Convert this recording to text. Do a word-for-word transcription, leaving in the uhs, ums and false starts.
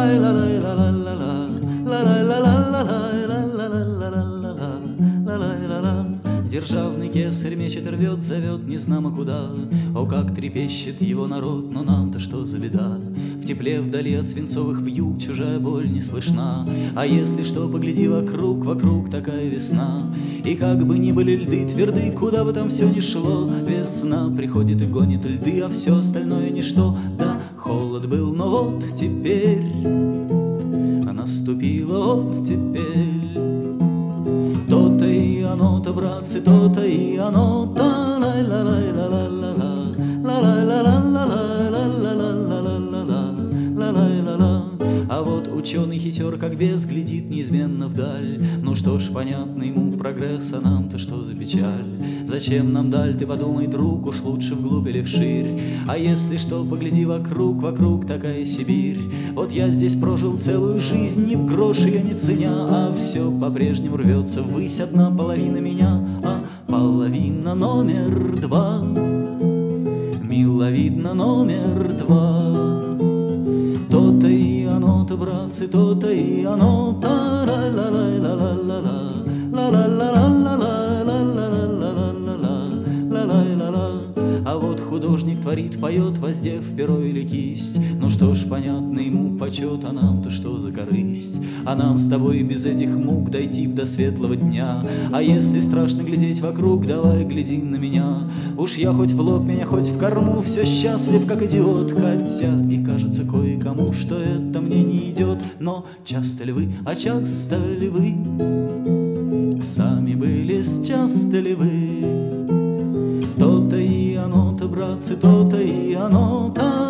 лай ла лай ла ла ла ла ла лай ла ла ла лай ла ла ла ла ла ла ла лай ла ла. Державный кесарь мечет, рвет, зовет незнамо куда. О, как трепещет его народ, но нам-то что за беда? В тепле вдали от свинцовых вьюг чужая боль не слышна. А если что, погляди вокруг, вокруг такая весна. И как бы ни были льды тверды, куда бы там все ни шло, весна приходит и гонит льды, а все остальное ничто. Да, холод был, но вот теперь наступила оттепель. То-то и оно-то, братцы, то-то и оно-то. А вот ученый хитер, как бес, глядит неизменно вдаль. Ну что ж, понятно ему прогресс, а нам-то что за печаль? Зачем нам даль, ты подумай, друг, уж лучше вглубь или вширь. А если что, погляди вокруг, вокруг такая Сибирь. Вот я здесь прожил целую жизнь, ни в грош ее не ценя, а все по-прежнему рвется ввысь одна половина меня, а половина номер два, миловидно номер два. То-то и оно-то, братцы, то-то и оно-то. А вот художник творит, поет, воздев перо или кисть. Ну что ж, понятно ему почет, а нам-то что за корысть? А нам с тобой без этих мук дойти б до светлого дня. А если страшно глядеть вокруг, давай гляди на меня. Уж я хоть в лоб, меня хоть в корму, все счастлив, как идиот. Хотя и кажется кое-кому, что это мне не идет. Но часто ли вы, а часто ли вы сами были, часто ли вы? То-то и оно-то, братцы, то-то и оно-то.